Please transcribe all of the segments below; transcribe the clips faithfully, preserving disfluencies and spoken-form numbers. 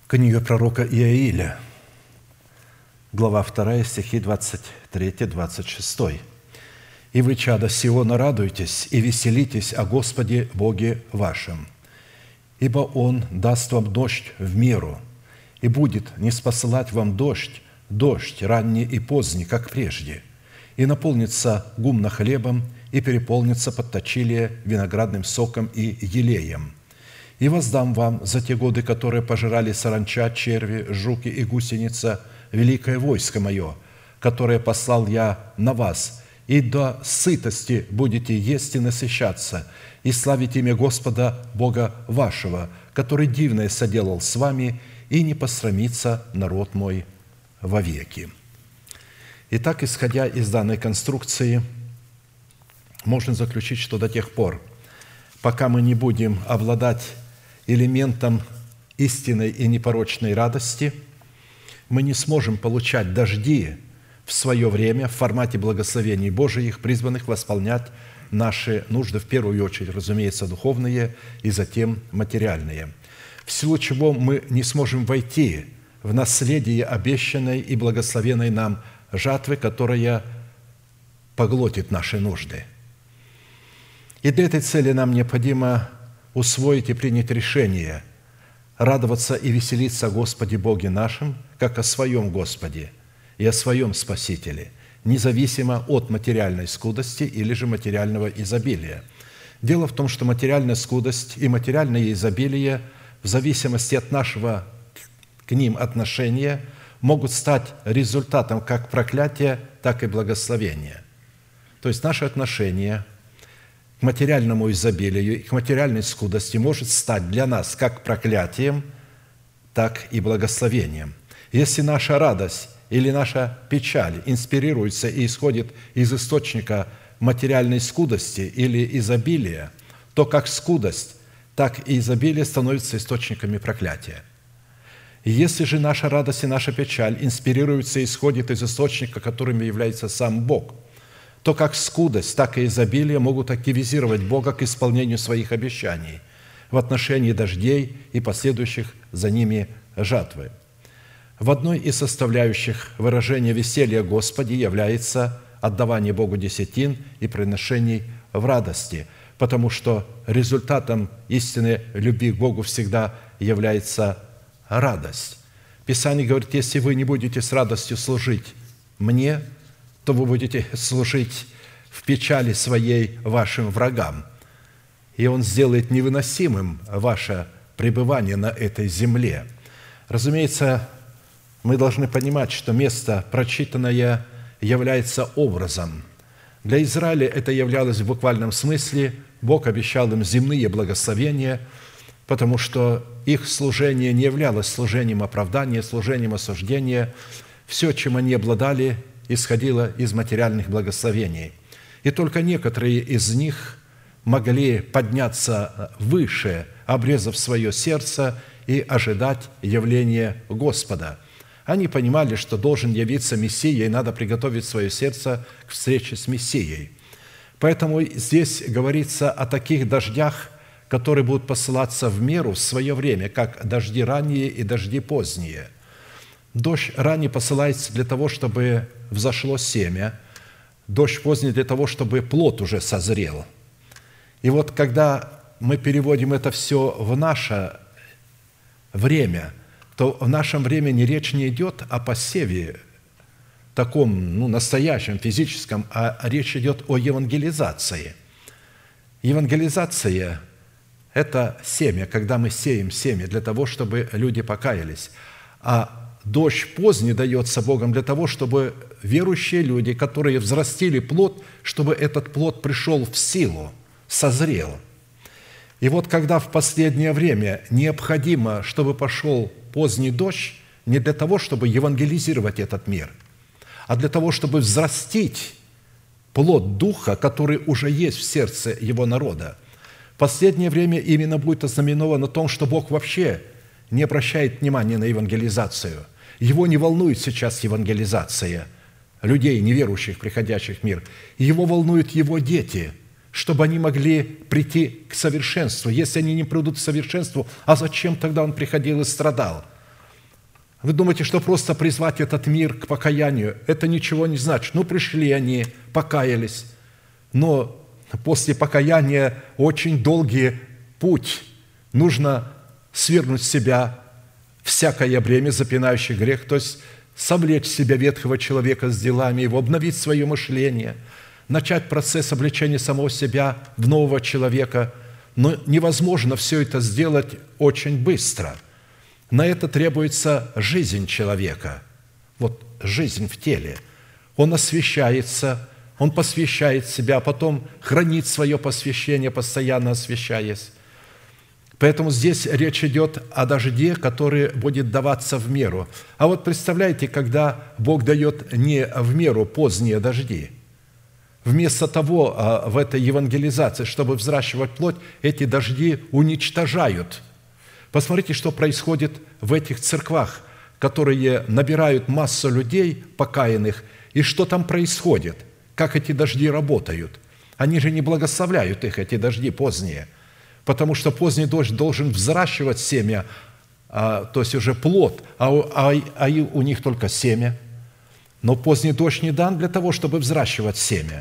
Книга пророка Иаиля, глава вторая, стихи двадцать три — двадцать шесть. «И вы, чада Сиона, радуйтесь и веселитесь о Господе Боге вашем, ибо Он даст вам дождь в меру, и будет ниспосылать вам дождь, дождь ранний и поздний, как прежде, и наполнится гумно хлебом, и переполнится подточилие виноградным соком и елеем. И воздам вам за те годы, которые пожирали саранча, черви, жуки и гусеница, великое войско мое, которое послал я на вас, и до сытости будете есть и насыщаться, и славить имя Господа Бога вашего, который дивное соделал с вами, и не посрамится народ мой вовеки». Итак, исходя из данной конструкции, можно заключить, что до тех пор, пока мы не будем обладать элементом истинной и непорочной радости, мы не сможем получать дожди в свое время в формате благословений Божиих, призванных восполнять наши нужды, в первую очередь, разумеется, духовные и затем материальные, в силу чего мы не сможем войти в наследие обещанной и благословенной нам жатвы, которая поглотит наши нужды. И для этой цели нам необходимо усвоить и принять решение радоваться и веселиться о Господе Боге нашем, как о Своем Господе и о Своем Спасителе, независимо от материальной скудости или же материального изобилия. Дело в том, что материальная скудость и материальное изобилие в зависимости от нашего к ним отношения могут стать результатом как проклятия, так и благословения. То есть наше отношение к материальному изобилию и к материальной скудости может стать для нас как проклятием, так и благословением. Если наша радость или наша печаль инспирируется и исходит из источника материальной скудости или изобилия, то как скудость, так и изобилие становятся источниками проклятия. И если же наша радость и наша печаль инспирируются и исходят из источника, которым является сам Бог, то как скудость, так и изобилие могут активизировать Бога к исполнению своих обещаний в отношении дождей и последующих за ними жатвы. В одной из составляющих выражения веселья Господи является отдавание Богу десятин и приношений в радости, потому что результатом истинной любви к Богу всегда является радость. Писание говорит: если вы не будете с радостью служить мне, то вы будете служить в печали своей вашим врагам, и Он сделает невыносимым ваше пребывание на этой земле. Разумеется, мы должны понимать, что место прочитанное является образом. Для Израиля это являлось в буквальном смысле. Бог обещал им земные благословения, потому что их служение не являлось служением оправдания, служением осуждения. Все, чем они обладали, исходило из материальных благословений. И только некоторые из них могли подняться выше, обрезав свое сердце и ожидать явления Господа. Они понимали, что должен явиться Мессия, и надо приготовить свое сердце к встрече с Мессией. Поэтому здесь говорится о таких дождях, которые будут посылаться в меру в свое время, как дожди ранние и дожди поздние. Дождь ранний посылается для того, чтобы взошло семя, дождь поздний для того, чтобы плод уже созрел. И вот когда мы переводим это все в наше время, то в нашем времени речь не идет о посеве, таком, ну, настоящем, физическом, а речь идет о евангелизации. Евангелизация – это семя, когда мы сеем семя для того, чтобы люди покаялись. А дождь поздний дается Богом для того, чтобы верующие люди, которые взрастили плод, чтобы этот плод пришел в силу, созрел. И вот когда в последнее время необходимо, чтобы пошел поздний дождь, не для того, чтобы евангелизировать этот мир, а для того, чтобы взрастить плод Духа, который уже есть в сердце его народа. В последнее время именно будет ознаменовано том, что Бог вообще не обращает внимания на евангелизацию. Его не волнует сейчас евангелизация людей, неверующих, приходящих в мир. Его волнуют его дети, чтобы они могли прийти к совершенству. Если они не придут к совершенству, а зачем тогда Он приходил и страдал? Вы думаете, что просто призвать этот мир к покаянию, это ничего не значит. Ну, пришли они, покаялись, но после покаяния очень долгий путь. Нужно свергнуть с себя всякое бремя, запинающее грех, то есть совлечь с себя ветхого человека с делами его, обновить свое мышление, начать процесс обличения самого себя в нового человека. Но невозможно все это сделать очень быстро. На это требуется жизнь человека. Вот жизнь в теле. Он освящается, он посвящает себя, а потом хранит свое посвящение, постоянно освящаясь. Поэтому здесь речь идет о дожде, который будет даваться в меру. А вот представляете, когда Бог дает не в меру поздние дожди, вместо того в этой евангелизации, чтобы взращивать плоть, эти дожди уничтожают. Посмотрите, что происходит в этих церквах, которые набирают массу людей покаянных, и что там происходит, как эти дожди работают. Они же не благословляют их, эти дожди поздние, потому что поздний дождь должен взращивать семя, а, то есть уже плод, а, а, а у них только семя. Но поздний дождь не дан для того, чтобы взращивать семя.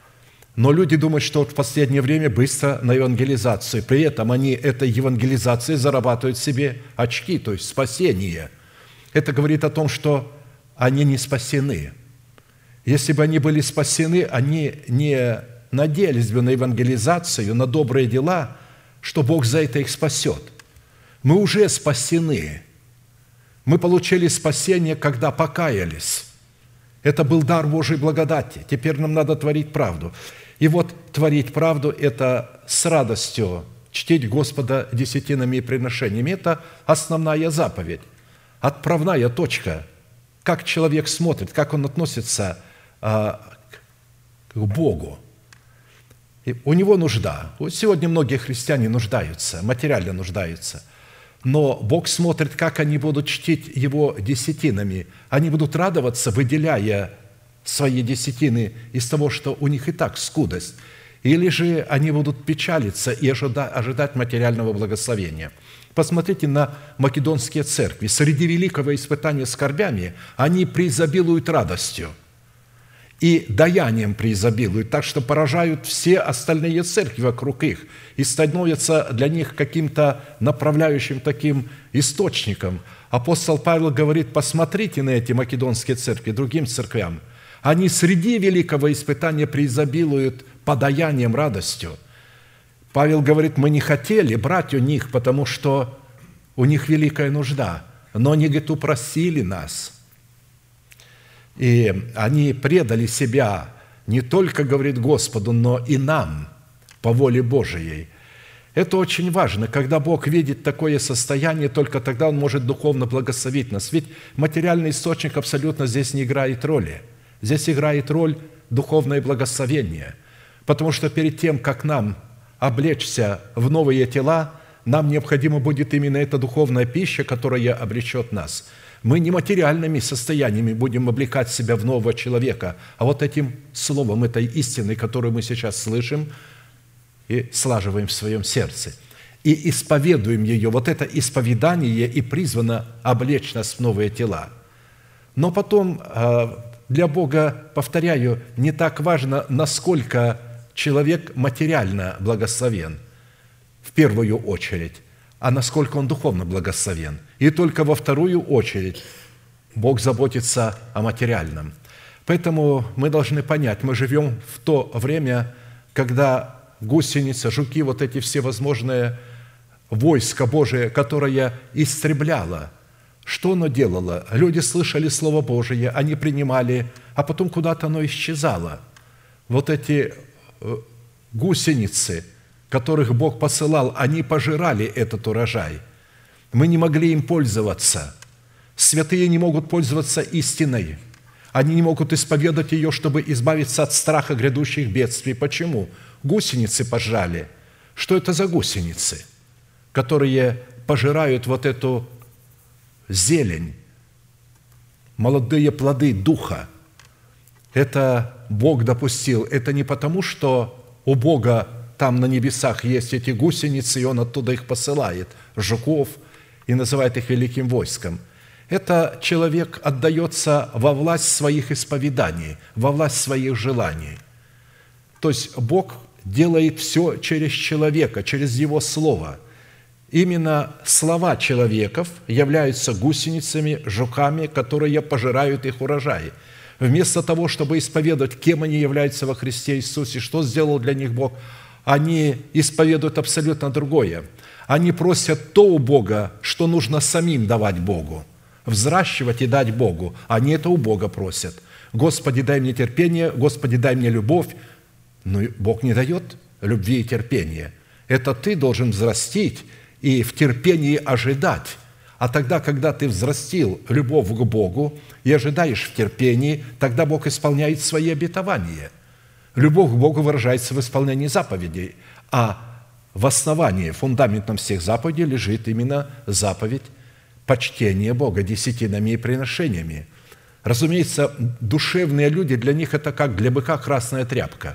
Но люди думают, что в последнее время быстро на евангелизацию. При этом они этой евангелизацией зарабатывают себе очки, то есть спасение. Это говорит о том, что они не спасены. Если бы они были спасены, они не надеялись бы на евангелизацию, на добрые дела, что Бог за это их спасет. Мы уже спасены. Мы получили спасение, когда покаялись. Это был дар Божьей благодати. Теперь нам надо творить правду. И вот творить правду – это с радостью чтить Господа десятинами и приношениями. Это основная заповедь, отправная точка. Как человек смотрит, как он относится а, к Богу. И у него нужда. Вот сегодня многие христиане нуждаются, материально нуждаются. Но Бог смотрит, как они будут чтить Его десятинами. Они будут радоваться, выделяя свои десятины из того, что у них и так скудость. Или же они будут печалиться и ожидать материального благословения. Посмотрите на македонские церкви. Среди великого испытания скорбями они преизобилуют радостью и даянием преизобилуют, так что поражают все остальные церкви вокруг их и становятся для них каким-то направляющим таким источником. Апостол Павел говорит: посмотрите на эти македонские церкви, другим церквям. Они среди великого испытания преизобилуют подаянием, радостью. Павел говорит: мы не хотели брать у них, потому что у них великая нужда, но они, говорит, упросили нас. И они предали себя не только, говорит, Господу, но и нам по воле Божией. Это очень важно. Когда Бог видит такое состояние, только тогда Он может духовно благословить нас. Ведь материальный источник абсолютно здесь не играет роли. Здесь играет роль духовное благословение. Потому что перед тем, как нам облечься в новые тела, нам необходимо будет именно эта духовная пища, которая облечет нас. Мы не материальными состояниями будем облекать себя в нового человека, а вот этим словом, этой истиной, которую мы сейчас слышим и слаживаем в своем сердце. И исповедуем ее. Вот это исповедание и призвано облечь нас в новые тела. Но потом для Бога, повторяю, не так важно, насколько человек материально благословен, в первую очередь, а насколько он духовно благословен. И только во вторую очередь Бог заботится о материальном. Поэтому мы должны понять, мы живем в то время, когда гусеницы, жуки, вот эти всевозможные войска Божие, которое истребляло. Что оно делало? Люди слышали Слово Божие, они принимали, а потом куда-то оно исчезало. Вот эти гусеницы, которых Бог посылал, они пожирали этот урожай. Мы не могли им пользоваться. Святые не могут пользоваться истиной. Они не могут исповедать ее, чтобы избавиться от страха грядущих бедствий. Почему? Гусеницы пожрали. Что это за гусеницы, которые пожирают вот эту зелень, молодые плоды Духа? Это Бог допустил. Это не потому, что у Бога там на небесах есть эти гусеницы, и Он оттуда их посылает, жуков, и называет их великим войском. Это человек отдается во власть своих исповеданий, во власть своих желаний. То есть Бог делает все через человека, через Его Слово. Именно слова человеков являются гусеницами, жуками, которые пожирают их урожай. Вместо того, чтобы исповедовать, кем они являются во Христе Иисусе, что сделал для них Бог, они исповедуют абсолютно другое. Они просят то у Бога, что нужно самим давать Богу, взращивать и дать Богу. Они это у Бога просят. «Господи, дай мне терпение, Господи, дай мне любовь». Но Бог не дает любви и терпения. Это ты должен взрастить и в терпении ожидать. А тогда, когда ты взрастил любовь к Богу и ожидаешь в терпении, тогда Бог исполняет свои обетования. Любовь к Богу выражается в исполнении заповедей, а в основании, фундаментом всех заповедей лежит именно заповедь почтения Бога десятинами и приношениями. Разумеется, душевные люди, для них это как для быка красная тряпка.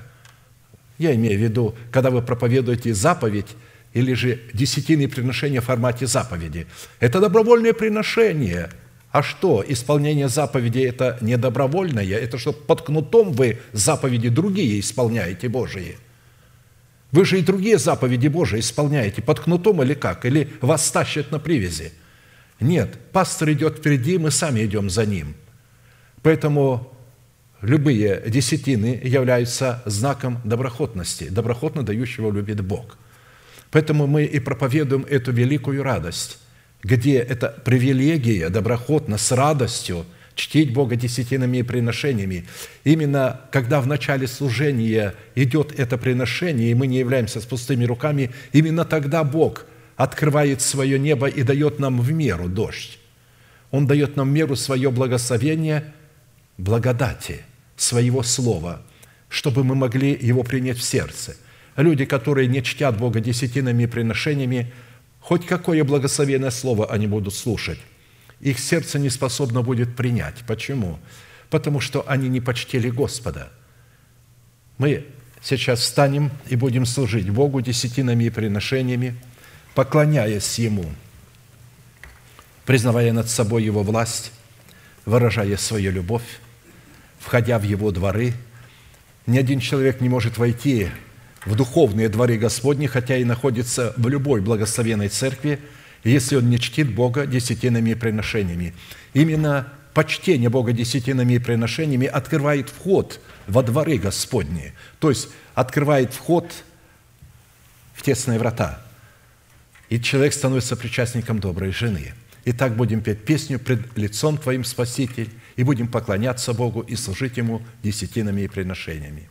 Я имею в виду, когда вы проповедуете заповедь или же десятинные приношения в формате заповеди. Это добровольное приношение. А что, исполнение заповедей – это не добровольное? Это что, под кнутом вы заповеди другие исполняете Божии? Вы же и другие заповеди Божии исполняете под кнутом или как? Или вас тащат на привязи? Нет, пастор идет впереди, мы сами идем за ним. Поэтому любые десятины являются знаком доброхотности, доброхотно дающего любит Бог. Поэтому мы и проповедуем эту великую радость, где это привилегия доброхотно, с радостью чтить Бога десятинами и приношениями. Именно когда в начале служения идет это приношение, и мы не являемся с пустыми руками, именно тогда Бог открывает свое небо и дает нам в меру дождь. Он дает нам в меру свое благословение, благодати, своего слова, чтобы мы могли его принять в сердце. Люди, которые не чтят Бога десятинами и приношениями, хоть какое благословенное слово они будут слушать, их сердце не способно будет принять. Почему? Потому что они не почтили Господа. Мы сейчас встанем и будем служить Богу десятинами и приношениями, поклоняясь Ему, признавая над собой Его власть, выражая свою любовь, входя в Его дворы. Ни один человек не может войти в духовные дворы Господни, хотя и находится в любой благословенной церкви, если он не чтит Бога десятинами и приношениями. Именно почтение Бога десятинами и приношениями открывает вход во дворы Господни, то есть открывает вход в тесные врата, и человек становится причастником доброй жены. Итак, будем петь песню «Пред лицом Твоим, Спаситель», и будем поклоняться Богу и служить Ему десятинами и приношениями.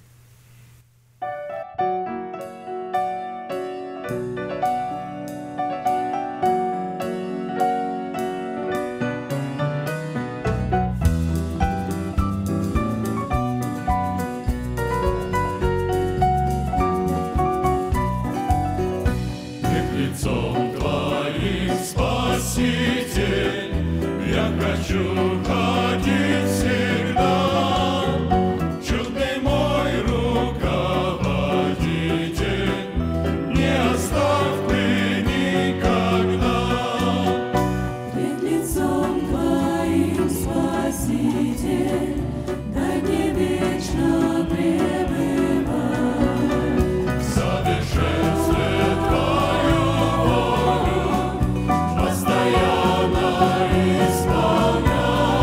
Постоянно исполняй.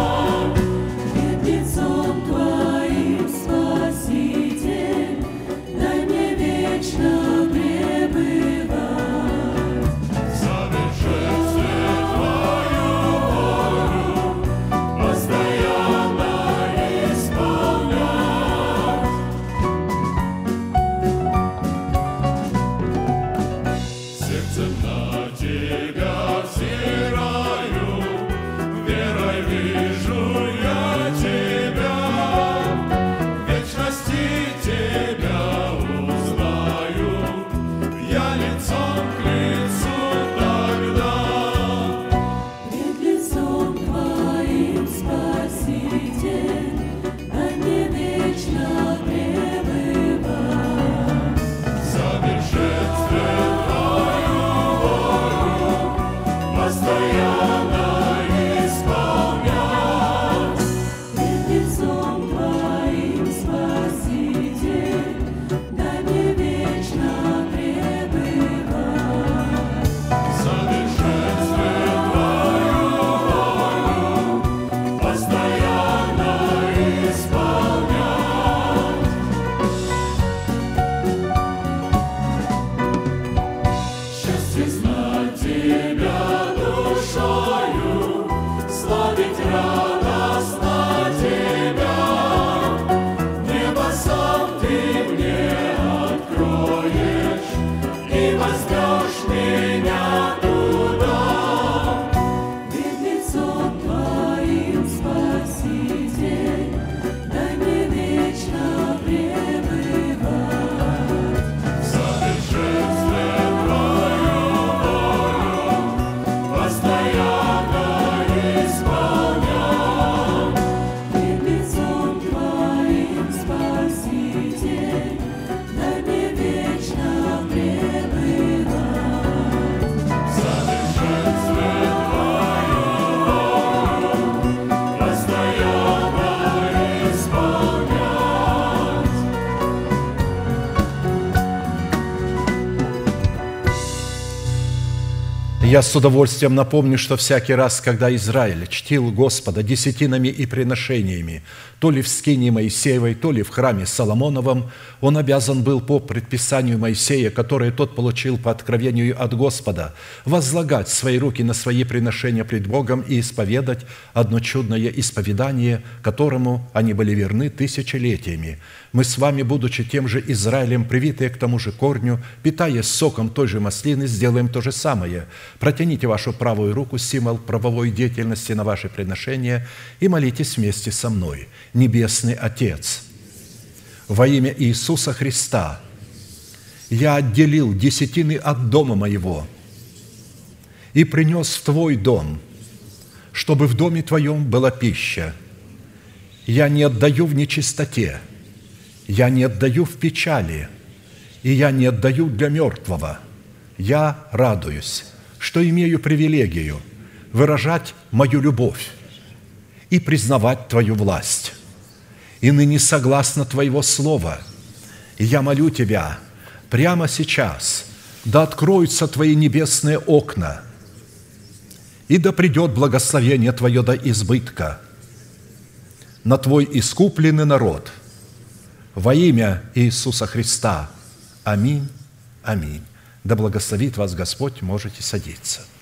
Я с удовольствием напомню, что всякий раз, когда Израиль чтил Господа десятинами и приношениями, то ли в скинии Моисеевой, то ли в храме Соломоновом, он обязан был по предписанию Моисея, которое тот получил по откровению от Господа, возлагать свои руки на свои приношения пред Богом и исповедать одно чудное исповедание, которому они были верны тысячелетиями. Мы с вами, будучи тем же Израилем, привитые к тому же корню, питаясь соком той же маслины, сделаем то же самое. Протяните вашу правую руку, символ правовой деятельности на ваше приношение, и молитесь вместе со мной. Небесный Отец, во имя Иисуса Христа, я отделил десятины от дома моего и принес в Твой дом, чтобы в доме Твоем была пища. Я не отдаю в нечистоте, я не отдаю в печали, и я не отдаю для мертвого. Я радуюсь, что имею привилегию выражать мою любовь и признавать Твою власть. И ныне согласно Твоего слова, и я молю Тебя прямо сейчас, да откроются Твои небесные окна, и да придет благословение Твое до избытка на Твой искупленный народ во имя Иисуса Христа. Аминь. Аминь. Да благословит вас Господь, можете садиться.